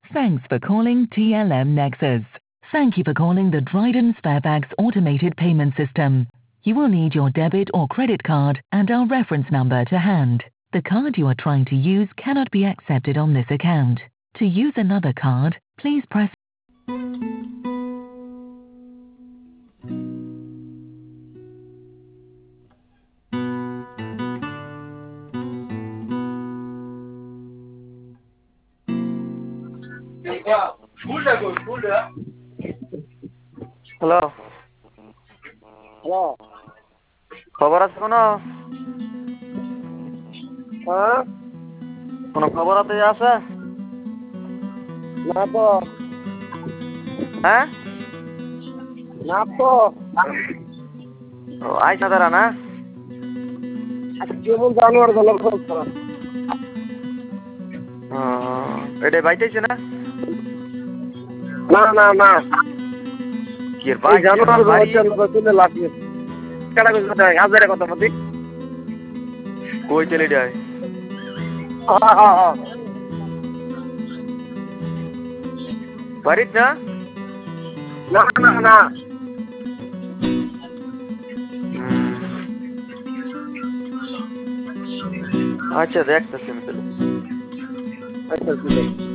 Thanks for calling TLM Nexus. Thank you for calling the Dryden Sparebags automated payment system. You will need your debit or credit card and our reference number to hand. The card you are trying to use cannot be accepted on this account. To use another card, please press. Hello, hello. খবর আছে কোনো? হ্যাঁ? কোনো খবর আছে? না তো। হ্যাঁ? না তো। ও আইসা তারা না? কেমন জানোয়ার গেল খরচ। এটা বাইতেছে না? না না না, কি ভাই জানোয়ার গেলে লাফিয়ে কেডা কইছ হাজারে কথা মতি কই চলে যায়? বাড়িত না? না না না। আচ্ছা দেখতেছি আমি তাহলে। আচ্ছা ঠিক আছে।